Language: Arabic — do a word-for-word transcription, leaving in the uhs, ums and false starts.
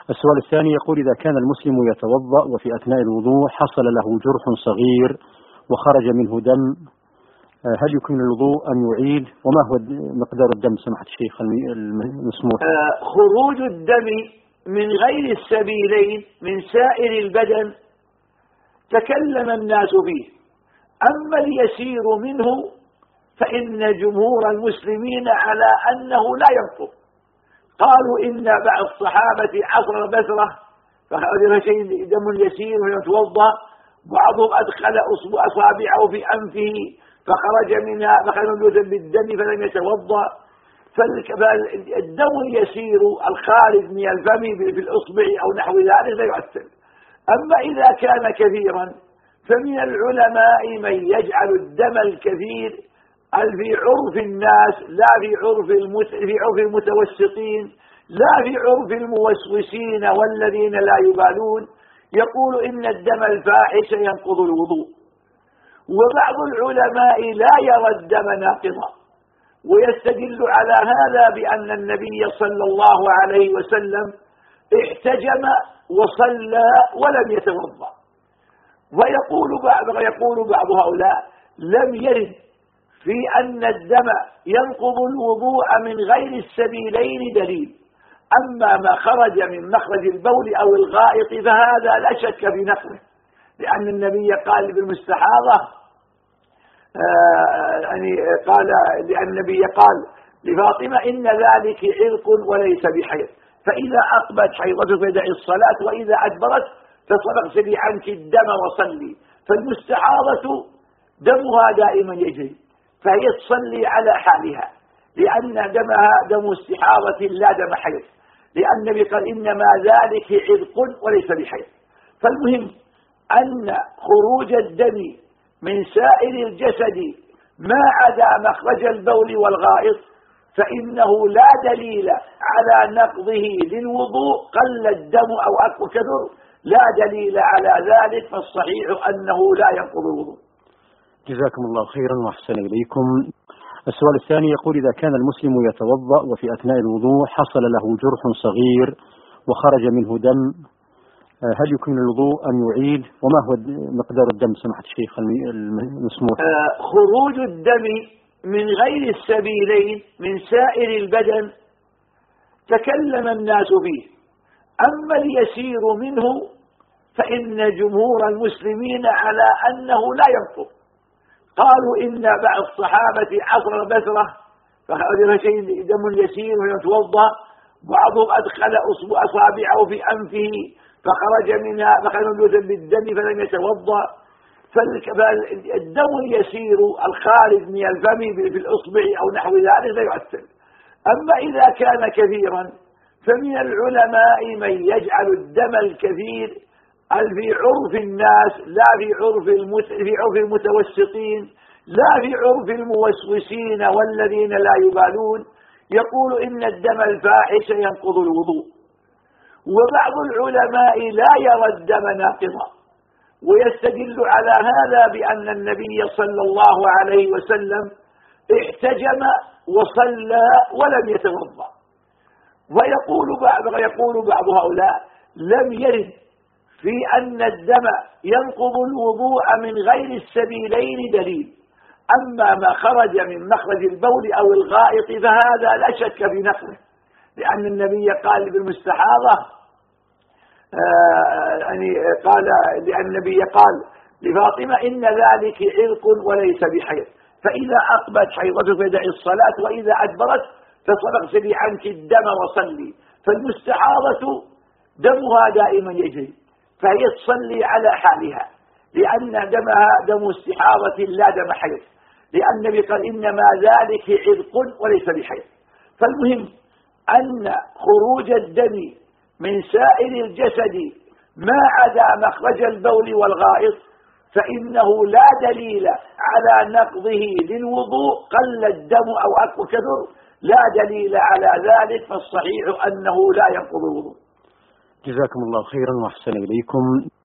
السؤال الثاني يقول: إذا كان المسلم يتوضأ وفي أثناء الوضوء حصل له جرح صغير وخرج منه دم، هل يكمل الوضوء أم يعيد؟ وما هو مقدار الدم سماحة الشيخ المسموح؟ آه خروج الدم من غير السبيلين من سائر البدن تكلم الناس فيه، أما اليسير منه فإن جمهور المسلمين على أنه لا ينقض. قالوا إن بعض الصحابة عصر بثرة فخرج شيء دم يسير ويتوضأ، بعضهم أدخل أصابعه في أنفه فخرج منها فخرج منه بالدم فلم يتوضأ. فالدم اليسير الخارج من الفم في الأصبع أو نحو ذلك لا يؤثر. أما إذا كان كثيرا فمن العلماء من يجعل الدم الكثير في عرف الناس لا في عرف في عرف المتوسطين لا في عرف الموسوسين والذين لا يبالون، يقول إن الدم الفاحش ينقض الوضوء. وبعض العلماء لا يرى الدم ناقضا، ويستدل على هذا بأن النبي صلى الله عليه وسلم احتجم وصلى ولم يتوضأ. ويقول بعض ويقول بعض هؤلاء لم يرد في أن الدم ينقض الوضوء من غير السبيلين دليل، أما ما خرج من مخرج البول أو الغائط فهذا لا شك في نقله، لأن النبي قال بالمستحاضة آه يعني قال لأن النبي قال لفاطمة إن ذلك عرق وليس بحيض، فإذا أقبت حيضتك فدعي الصلاة وإذا أدبرت فاغسلي عنك الدم وصلي. فالمستحاضة دمها دائما يجري فهي تصلي على حالها، لأن دمها دم استحاضة لا دم حيض، لأن النبي قال إنما ذلك عرق وليس بحيض. فالمهم أن خروج الدم من سائر الجسد ما عدا مخرج البول والغائط فإنه لا دليل على نقضه للوضوء، قل الدم أو كثر لا دليل على ذلك، فالصحيح أنه لا ينقض الوضوء. جزاكم الله خيرا وأحسن إليكم. السؤال الثاني يقول: إذا كان المسلم يتوضأ وفي أثناء الوضوء حصل له جرح صغير وخرج منه دم، هل يكمل الوضوء أم يعيد؟ وما هو مقدار الدم سماحة الشيخ المسموح؟ آه خروج الدم من غير السبيلين من سائر البدن تكلم الناس فيه، أما اليسير منه فإن جمهور المسلمين على أنه لا ينقض. قالوا إن بعض الصحابة عصر بثرة فخرج شيء دم يسير ويتوضأ، بعضهم أدخل أصابعه في أنفه فخرج منها فخرج منه بالدم فلم يتوضأ. فالدم اليسير الخارج من الفم في الأصبع أو نحو ذلك لا يؤثر. أما إذا كان كثيرا فمن العلماء من يجعل الدم الكثير في عرف الناس لا في عرف في عرف المتوسطين لا في عرف الموسوسين والذين لا يبالون، يقول إن الدم الفاحش ينقض الوضوء. وبعض العلماء لا يرى الدم ناقضا، ويستدل على هذا بأن النبي صلى الله عليه وسلم احتجم وصلى ولم يتوضأ. ويقول بعض ويقول بعض هؤلاء لم يرد في أن الدم ينقض الوضوء من غير السبيلين دليل، أما ما خرج من مخرج البول أو الغائط فهذا لا شك في نقله، لأن النبي قال بالمستحاضة آه يعني قال لأن النبي قال لفاطمة إن ذلك عرق وليس بحيض، فإذا أقبت حيضتك فدعي الصلاة وإذا أدبرت فاغسلي عنك الدم وصلي. فالمستحاضة دمها دائما يجري فهي تصلي على حالها، لأن دمها دم استحاضة لا دم حيض، لأن النبي قال إنما ذلك عرق وليس بحيض. فالمهم أن خروج الدم من سائر الجسد ما عدا مخرج البول والغائط فإنه لا دليل على نقضه للوضوء، قل الدم أو كثر لا دليل على ذلك، فالصحيح أنه لا ينقض الوضوء. جزاكم الله خيرا وأحسن إليكم.